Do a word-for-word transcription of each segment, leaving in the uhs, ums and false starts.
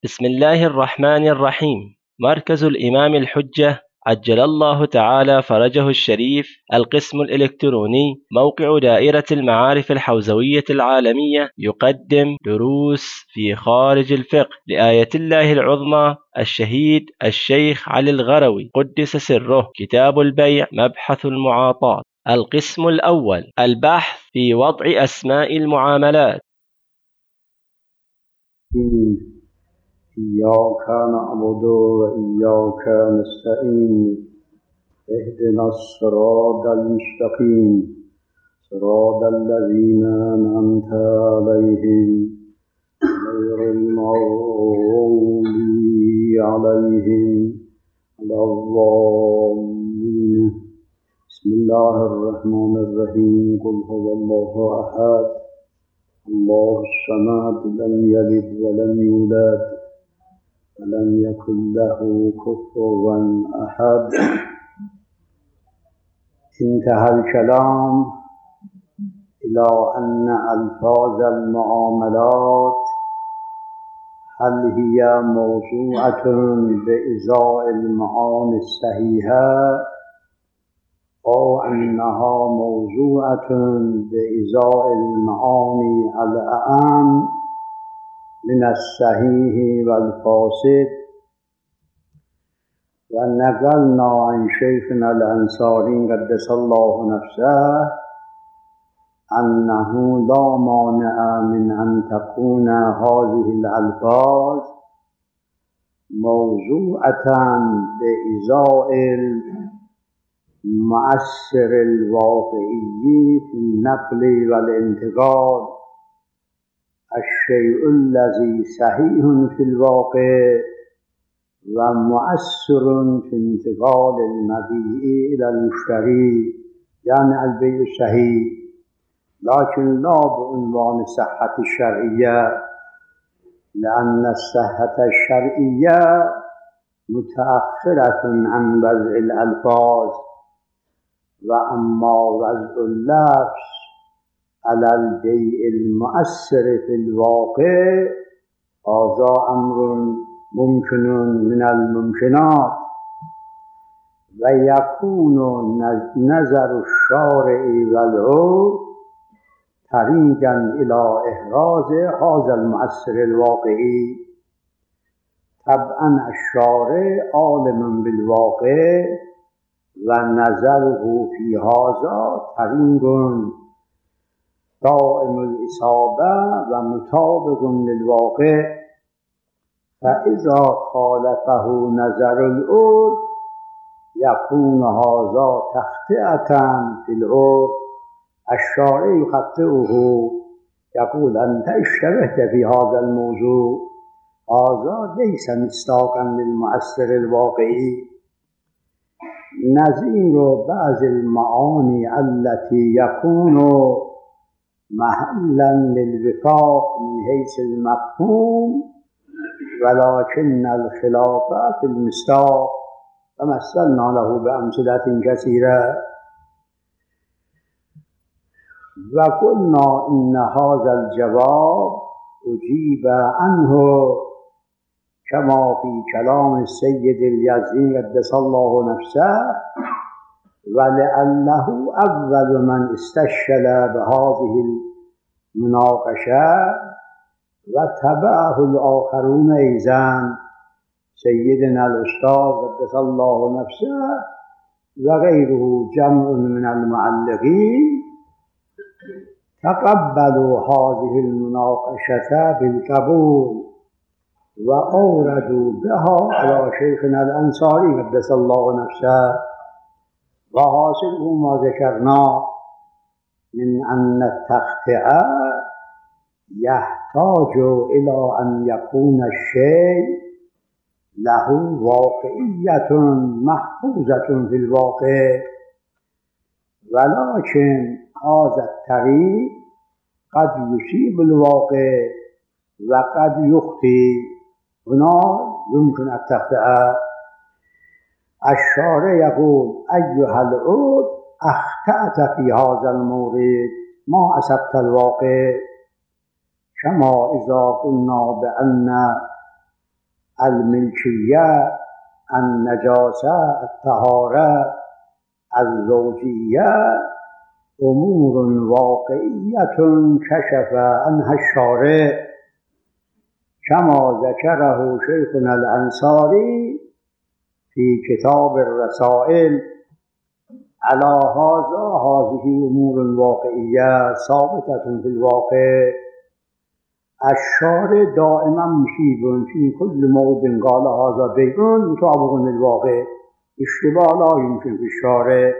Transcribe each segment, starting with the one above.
بسم الله الرحمن الرحيم. مركز الإمام الحجة عجل الله تعالى فرجه الشريف، القسم الإلكتروني، موقع دائرة المعارف الحوزوية العالمية، يقدم دروس في خارج الفقه لآية الله العظمى الشهيد الشيخ علي الغروي قدس سره. كتاب البيع، مبحث المعاطاة. القسم الأول، البحث في وضع أسماء المعاملات. إياك نعبد وإياك نستعين اهدنا الصراط المستقيم صراط الذين أنعمت عليهم غير المغضوب عليهم ولا الضالين. بسم الله الرحمن الرحيم. قل هو الله أحد الله الصمد لم يلد ولم يولد ولم يكن له كفوا أحد. انتهى الكلام إلى أن ألفاظ المعاملات هل هي موضوعة بإزاء المعاني الصحيحة أو أنها موضوعة بإزاء المعاني الأعم من الصحيح والفاسد. ونقلنا عن شيخنا الأنصاري قدس الله نفسه أنه لا مانع من أن تكون هذه الألفاظ موضوعة بإزاء المؤثر الواقعي في النقل والانتقال، الشيء الذي صحيح في الواقع ومؤثر في انتقال المبيع إلى المشتري، يعني البيع الصحيح، لكن لا بعنوان الصحة الشرعية، لأن الصحة الشرعية متأخرة عن وضع الألفاظ، وأما وضع اللفظ على البيع المؤثر في الواقع هذا أمر ممكن من الممكنات، ويكون نظر الشارع والعرف طريقا إلى إحراز هذا المؤثر الواقعي. طبعا الشارع عالم بالواقع ونظره في هذا طريق دائم الإصابة ومطابق للواقع، فإذا خالفه نظر العرف يكون هذا تخطئة في العرف. الشارع يخطئه، يقول أنت اشتبهت في هذا الموضوع، هذا ليس مصداقا للمؤثر الواقعي. نظير بعض المعاني التي يكون محلا للوفاق من حيث المفهوم ولكن الخلاف في المصداق، فمثلنا له بأمثلة كثيرة. وقلنا إن هذا الجواب أجيب عنه كما في كلام السيد اليزدي قدس الله نفسه، ولأنه أول من استشكل بهذه المناقشة وتبعه الآخرون أيضا، سيدنا الأستاذ قدس الله نفسه وغيره جمع من المعلقين تقبلوا هذه المناقشة بالقبول وأوردوا بها على شيخنا الأنصاري قدس الله نفسه. وحاصله ما ذكرنا من أن التخطئة يحتاج إلى أن يكون الشيء له واقعية محفوظة في الواقع، ولكن هذا الطريق قد يصيب الواقع وقد يخطئ، هنا يمكن التخطئة. الشارع يقول أيها العود أخطأت في هذا المورد، ما أصبت الواقع، كما إذا قلنا بأن الملكية، النجاسة، الطهارة، الزوجية أمور واقعية كشف عنها الشارع كما ذكره شيخنا الأنصاري في كتاب الرسائل. على هذا هذه أمور واقعية ثابتة في الواقع. الشارع دائما مصيب في كل موضع قال هذا بيع مطابق للواقع، اشتباه لا يمكن في الشارع.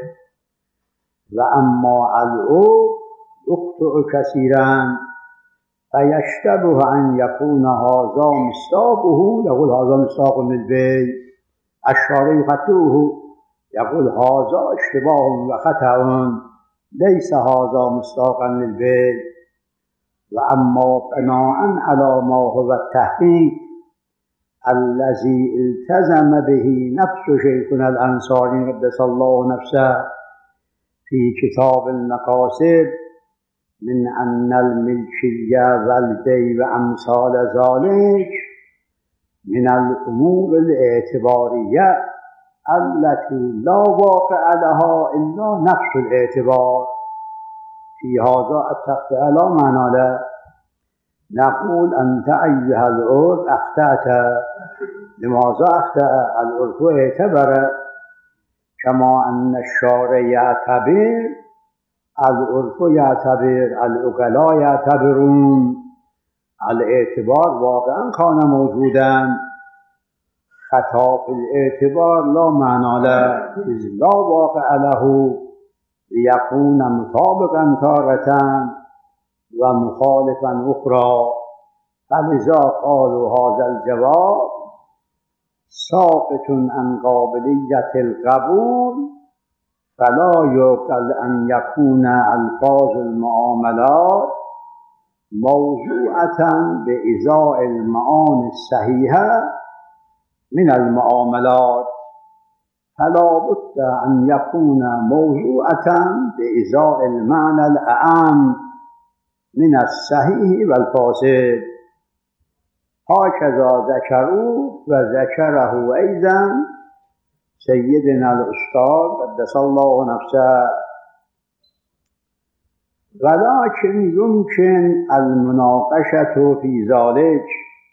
وأما العرف يخطئ كثيرا فيشتبه أن يكون هذا مصداقه، يقول هذا مصداق للبيع، الشارع يخطئه يقول هذا اشتباه وخطأ ليس هذا مصداقا للبيع. وأما بناء على ما هو التحقيق الذي التزم به نفس شيخنا الأنصاري قدس الله نفسه في كتاب المقاصد من أن الملكية والبيع وأمثال ذلك من الأمور الاعتبارية التي لا واقع لها إلا نفس الاعتبار. في هذا التخطئة لا معنى له. نقول أنت أيها العرف أخطأت. لماذا أخطأ؟ العرف اعتبر كما أن الشارع يعتبر، العرف يعتبر، العقلاء يعتبرون. الاعتبار واقعا كان موجودا، خطأ في الاعتبار لا معنى له إذ لا واقع له ليكون مطابقا تارة ومخالفا أخرى. فلذا قالوا هذا الجواب ساقط عن قابلية القبول، فلا يعقل أن يكون ألفاظ المعاملات موضوعة بإزاء المعاني الصحيحة من المعاملات، فلا بد أن يكون موضوعة بإزاء المعنى الأعم من الصحيح والفاسد. هكذا ذكروا وذكره أيضا سيدنا الأستاذ قدس الله نفسه. ولكن يمكن المناقشة في ذلك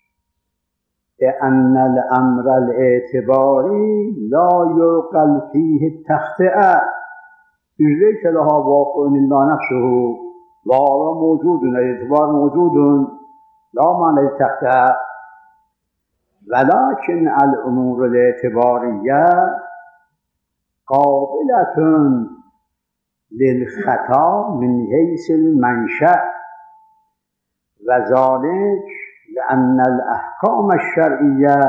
بأن الأمر الاعتباري لا يعقل فيه التخطئة، ليس لها واقع إلا نفسه، وهو موجود، الاعتبار موجود لا معنى التخطئة. ولكن الأمور الاعتبارية قابلة للخطأ من حيث المنشأ، وذلك لأن الأحكام الشرعية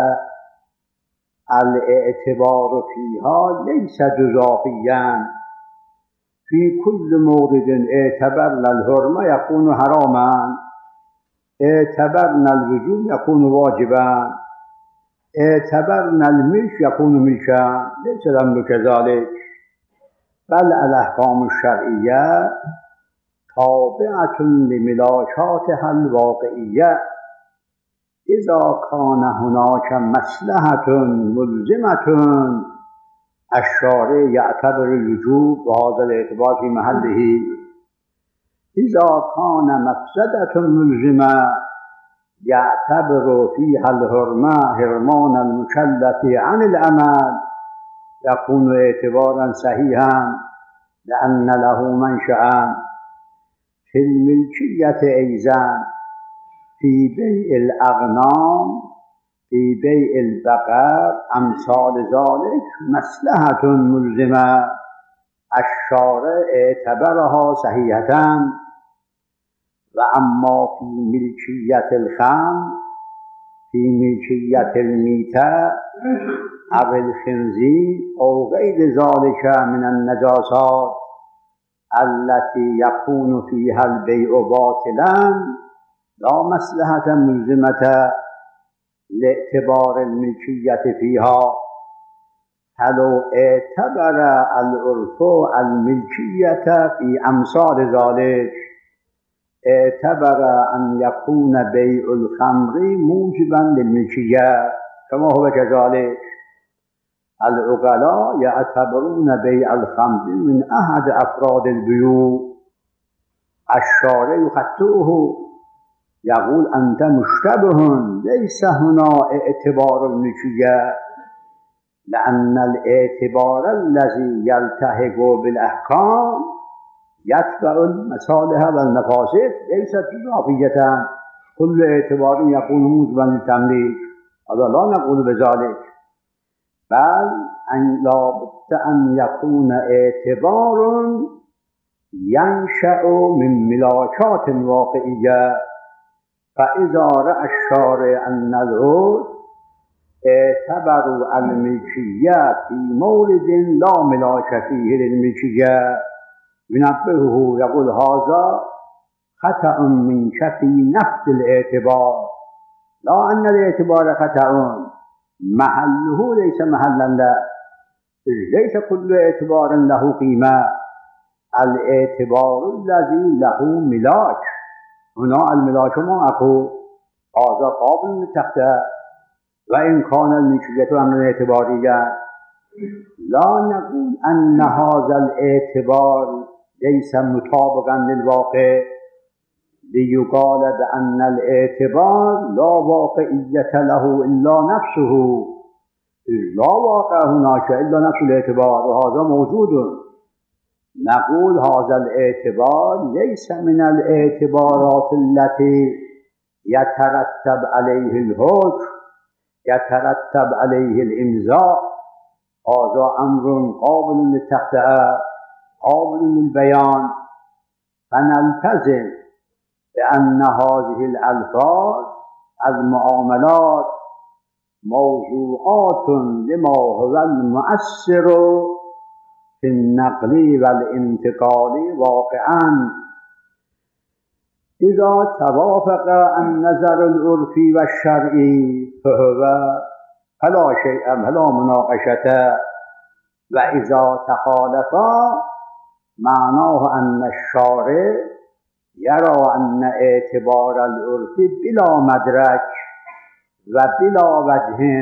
الاعتبار فيها ليس جزافيا. في كل مورد اعتبرنا الحرمة يكون حراما، اعتبرنا الوجوب يكون واجبا، اعتبرنا الملك يكون ملكا، ليس الأمر كذلك. بل الأحكام الشرعية تابعة لملاكاتها الواقعية. إذا كان هناك مصلحة ملزمة الشارع يعتبر الوجوب وهذا الاعتبار في محله. إذا كان مفسدة ملزمة يعتبر فيها الحرمة حرمان المكلف عن العمل، يكون اعتبارا صحيحا لأن له منشأ. في الملكية أيضا في بيع الأغنام، في بيع البقر، أمثال ذلك مصلحة ملزمة الشارع اعتبرها صحيحة. وأما في ملكية الخمر، في ملكية الميتة أو الخنزير أو غير ذلك من النجاسات التي يكون فيها البيع باطلا، لا مصلحة ملزمة لاعتبار الملكية فيها. فلو اعتبر العرف الملكية في أمثال ذلك اعتبر أن يكون بيع الخمر موجبا للملكية، كما هو كذلك العقلاء يعتبرون بيع الخمر من أحد أفراد البيوع. الشارع يخطئه يقول أنت مشتبه، ليس هنا اعتبار الملكية، لأن الاعتبار الذي يلتحق بالأحكام يتبع المصالح والمفاسد ليست إضافية. كل اعتبار يكون موجبا للتمليك، هذا لا نقول بذلك، بل أن لا بد أن يكون اعتبار ينشأ من ملاكات واقعية. فإذا رأى الشارع أن العرف اعتبروا الملكية في مورد لا ملاك فيه للملكية ينبهه، يقول هذا خطأ منك في نفس الاعتبار، لا أن الاعتبار خطأ، محله ليس محلا له، ليس كل اعتبار له قيمة. الاعتبار الذي له ملاك، هنا الملاك ما أقول هذا قابل للتخطئ، وإن كان الملكية أمرا اعتباريا. لا نقول أن هذا الاعتبار ليس مطابقا للواقع ليقال بأن الاعتبار لا واقعية له إلا نفسه، لا واقع هناك إلا نفس الاعتبار وهذا موجود. نقول هذا الاعتبار ليس من الاعتبارات التي يترتب عليه الحكم، يترتب عليه الإمضاء، هذا أمر قابل للتخطئة قابل للبيان. فنلتزم بأن هذه الألفاظ المعاملات موضوعات لما هو المؤثر في النقل والانتقال واقعا. إذا توافق النظر العرفي والشرعي فهو فلا شيء فلا مناقشة، وإذا تخالفا معناه أن الشارع يرى أن اعتبار العرف بلا مدرك وبلا وجه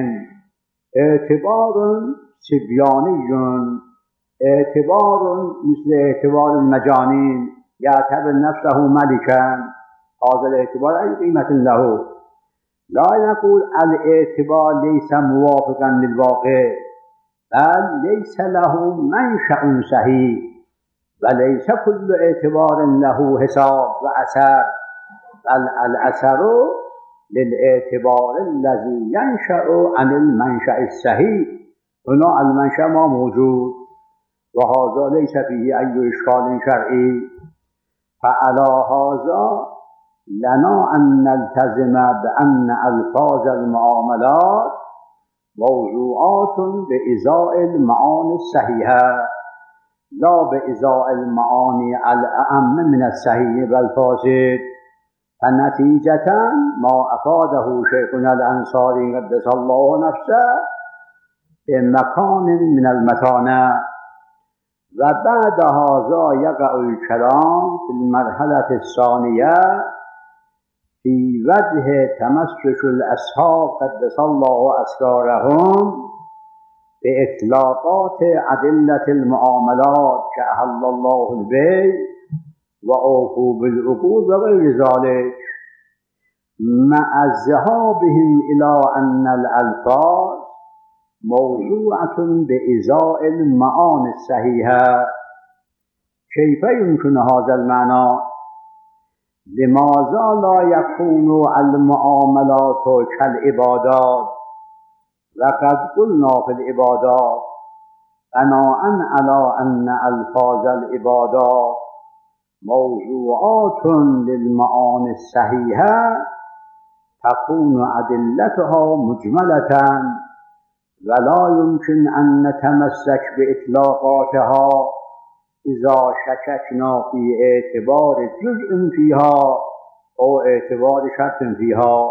اعتبار سبياني، اعتبار مثل اعتبار المجانين يعتبر نفسه ملكا، هذا الاعتبار أي قيمة له. لا نقول الاعتبار ليس موافقا للواقع، بل ليس له منشأ صحيح، وليس كل اعتبار له حساب وأثر، بل الأثر للاعتبار الذي ينشأ عن المنشأ الصحيح. هنا المنشأ ما موجود وهذا ليس فيه أي إشكال شرعي. فعلى هذا لنا أن نلتزم بأن ألفاظ المعاملات موضوعات بإزاء المعاني الصحيحة لا بإزاء المعاني الأعم من الصحيح والفاسد. فنتيجة ما أفاده شيخنا الأنصاري قدس الله نفسه بمكان من المتانة. وبعد هذا يقع الكلام في المرحلة الثانية في وجه تمسك الأصحاب قدس الله أسرارهم بإطلاقات أدلة المعاملات كأحل الله البيع وأوفوا بالعقود وغير ذلك، مع ذهابهم إلى أن الألفاظ موضوعة بإزاء المعاني الصحيحة. كيف يمكن هذا المعنى؟ لماذا لا يكون المعاملات كالعبادات؟ وقد قلنا في العبادات بناء على أن ألفاظ العبادات موضوعات للمعاني الصحيحة تكون أدلتها مجملة، ولا يمكن أن نتمسك بإطلاقاتها إذا شككنا في اعتبار جزء فيها أو اعتبار شرط فيها.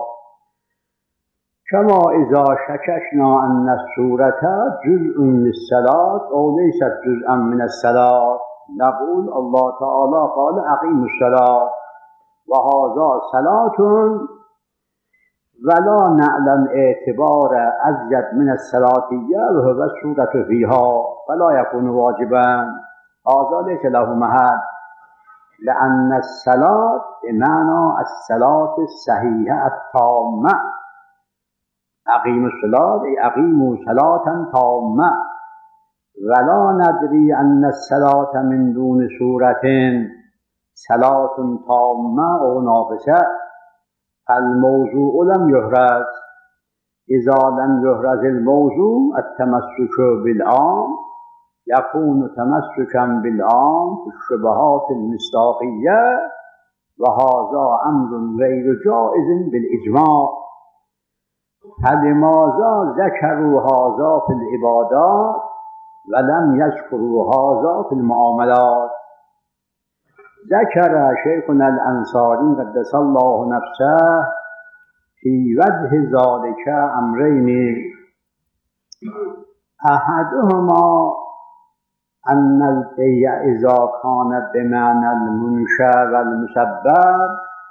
كما إذا شككنا أن السورة جزء للصلاة أو ليست جزءا من الصلاة، نقول الله تعالى قال أقيموا الصلاة، وهذا صلاة ولا نعلم اعتبار أزيد من الثلاثية وهو السورة فيها فلا يكون واجبا. هذا ليس له محل، لأن الصلاة بمعنى الصلاة الصحيحة التامة. أقيموا الصلاة أي أقيموا صلاة تامة، ولا ندري أن الصلاة من دون سورة صلاة تامة أو ناقصة، فالموضوع لم يحرز. إذا لم يحرز الموضوع التمسك بالعام يكون تمسكا بالعام في الشبهات المصداقية، وهذا أمر غير جائز بالإجماع. فلماذا ذكروا هذا في العبادات ولم يذكروا هذا في المعاملات؟ ذكر شيخنا الأنصاري قدس الله نفسه في وجه ذلك أمرين: أحدهما أن البيع إذا كان بمعنى المنشأ والمسبب،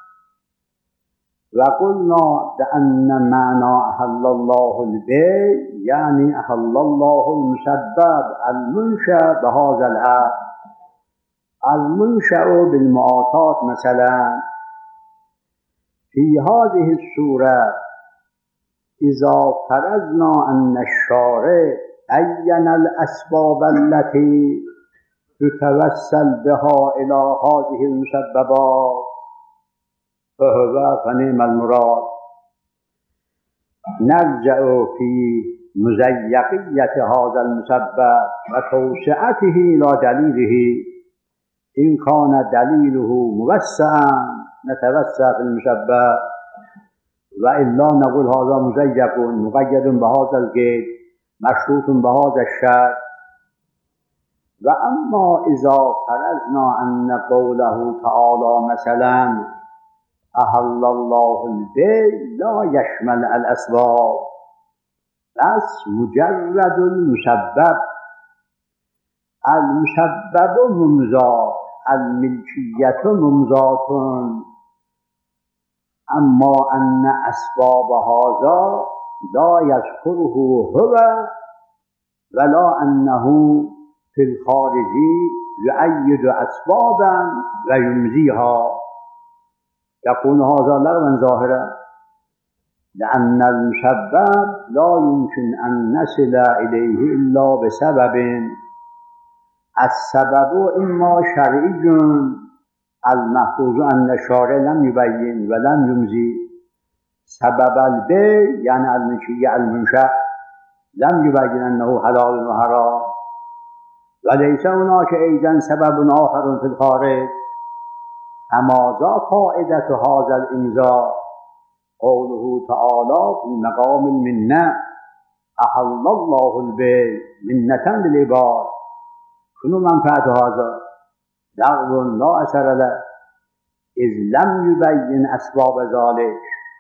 وقلنا بأن معنى أحل الله البيع يعني أحل الله المسبب المنشأ بهذا العقد. المنشأ بالمعاطات مثلا في هذه السورة إذا فرضنا أن الشارع عين الأسباب التي تتوسل بها إلى هذه المسببات فهو فنعم المراد. نرجع في مزيقية هذا المسبب وتوسعته إلى دليله. إن كان دليله موسعا نتوسع في المسبب، وإلا نقول هذا مزيق مقيد بهذا القيد مشروط بهذا الشرط. وأما إذا فرضنا أن قوله تعالى مثلا أحل الله البيع لا يشمل الأسباب، بس مجرد المسبب. المسبب ممضى، الملكية ممضاة، أما أن أسباب هذا لا يذكره هو ولا أنه في الخارج يؤيد أسبابا ويمزيها، يكون هذا لغوا ظاهرا، لأن المسبب لا يمكن أن نصل إليه إلا بسبب. السبب إما شرعي المحفوظ أن الشارع لم يبين ولم يمزي. سبب البيع يعني الملكية المنشأ لم يبين أنه حلال وحرام، وليس هناك أيضا سبب آخر في الخارج. فماذا فائدة هذا الإمضاء؟ قوله تعالى في مقام المنة أحل الله البيع منة للعباد. شنو منفعة هذا؟ لغو لا أثر له، إذ لم يبين أسباب ذلك.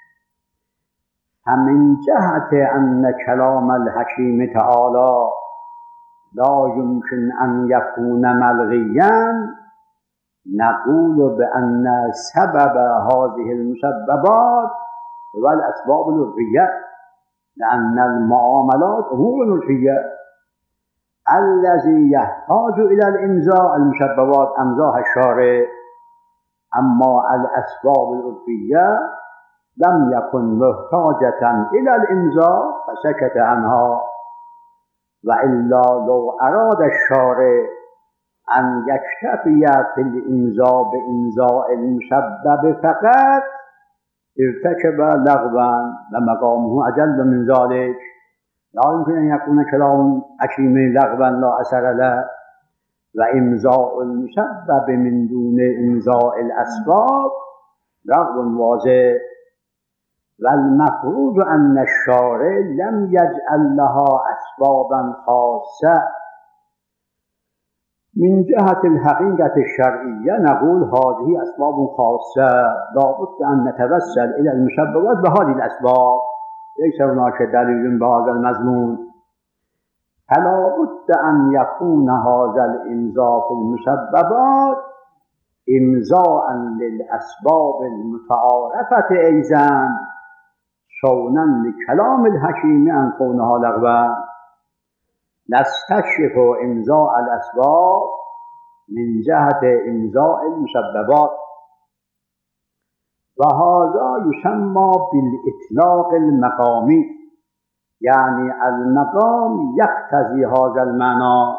فمن جهة أن كلام الحكيم تعالى لا يمكن أن يكون ملغيا، نقول بأن سبب هذه المسببات هو الأسباب العرفية، لأن المعاملات أمور عرفية. الذي يحتاج إلى الإمضاء المسببات أمضاها الشارع، أما الأسباب العرفية لم يكن محتاجة إلى الإمضاء فسكت عنها. وإلا لو أراد الشارع أن يكتفي في الإمضاء بإمضاء المسبب فقط ارتكب لغوا ومقامه أجل من ذلك. لا يمكن أن يكون كلام حكيم لغوا لا أثر له. وإمضاء المسبب من دون إمضاء الأسباب لغو واضح. والمفروض أن الشارع لم يجعل لها أسبابا خاصة. من جهة الحقيقة الشرعية نقول هذه أسباب خاصة، لا بد أن نتوسل إلى المسببات بهذه الأسباب، ليس هناك دليل بهذا المضمون. فلا بد أن يكون هذا الإمضاء في المسببات إمضاء للأسباب المتعارفة أيضا، صونا لكلام الحكيم أن كونها لغوا نستكشف إمضاء الأسباب من جهة إمضاء المسببات وهذا يسمى بالإطلاق المقامي، يعني المقام يقتضي هذا المعنى،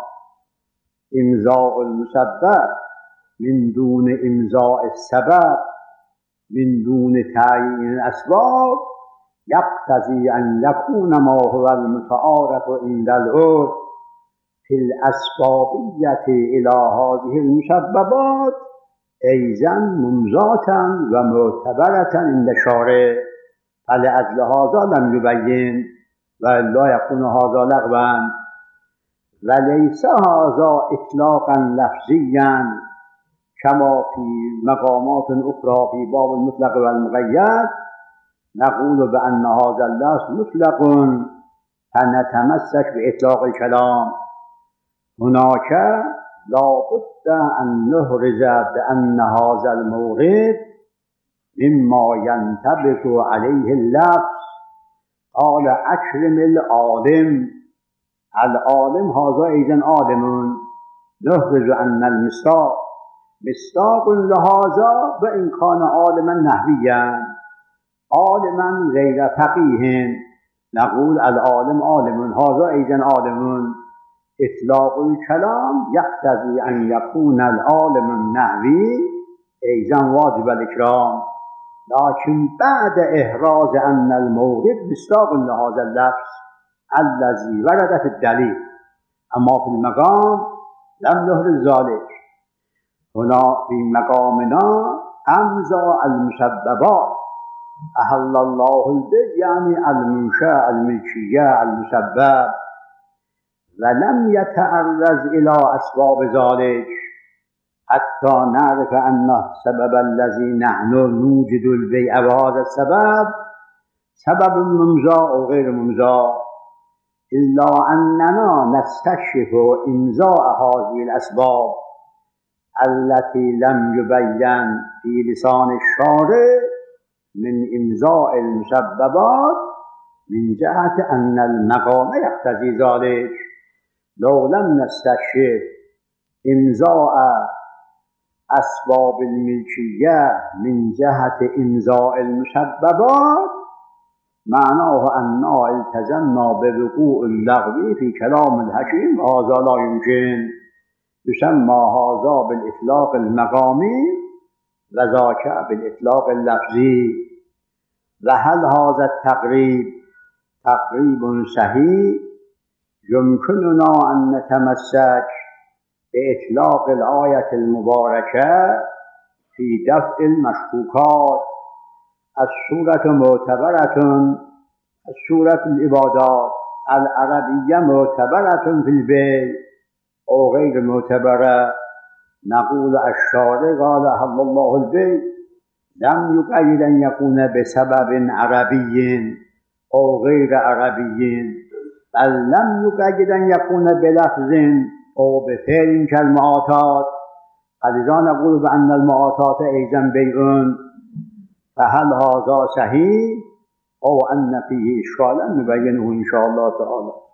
إمضاء المسبب من دون إمضاء السبب من دون تعيين الأسباب يقتضي أن يكون ما هو المتعارف عند العرف في الأسبابية إلى هذه المسببات أيضا ممضاة ومعتبرة عند الشارع، فلأجل هذا لم يبين ولا يكون هذا لغوا. وليس هذا إطلاقا لفظيا كما في مقامات أخرى في باب المطلق والمقيد نقول بأن هذا اللفظ مطلق فنتمسك بإطلاق الكلام. هناك لا بد أن نهرز بأن هذا المورد مما ينطبق عليه اللفظ. قال أكرم العالم، العالم هذا أيضا عالم، نهرز أن المصداق مصداق لهذا وإن كان عالما نحويا عالما غير فقيه نقول العالم عالم، هذا أيضا عالم. إطلاق الكلام يقتضي أن يكون العالم النحوي أيضا واجب الإكرام، لكن بعد إحراز أن المورد مصداق لهذا اللفظ الذي ورد في الدليل، أما في المقام لم نهرز ذلك. هنا في مقامنا أمضاء المسببات أحل الله البيع يعني المنشأ الملكية المسبب، ولم يتعرض إلى أسباب ذلك حتى نعرف أن السبب الذي نحن نوجد البيع بهذا السبب سبب ممضى أو غير ممضى، إلا أننا نستكشف إمضاء هذه الأسباب التي لم يبين في لسان الشارع من إمضاء المسببات من جهة أن المقام يقتضي ذلك. لو لم نستكشف إمضاء أسباب الملكية من جهة إمضاء المسببات معناه أننا التزمنا بوقوع اللغو في كلام الحكيم، وهذا لا يمكن. يسمى هذا بالإطلاق المقامي وذاك بالإطلاق اللفظي. وهل هذا التقريب تقريب صحيح؟ يمكننا أن نتمسك بإطلاق الآية المباركة في دفع المشكوكات. السورة معتبرة، السورة العبادات العربية معتبرة في البيع أو غير معتبرة. نقول الشارع قال أحل الله البيع لم يقيد أن يكون بسبب عربي أو غير عربي، بل لم يقيد أن يكون بلفظ أو بفعل كالمعاطات، فلذا نقول بأن المعاطات أيضا بيع. فهل هذا صحيح أو أن فيه إشكالا نبينه إن شاء الله تعالى.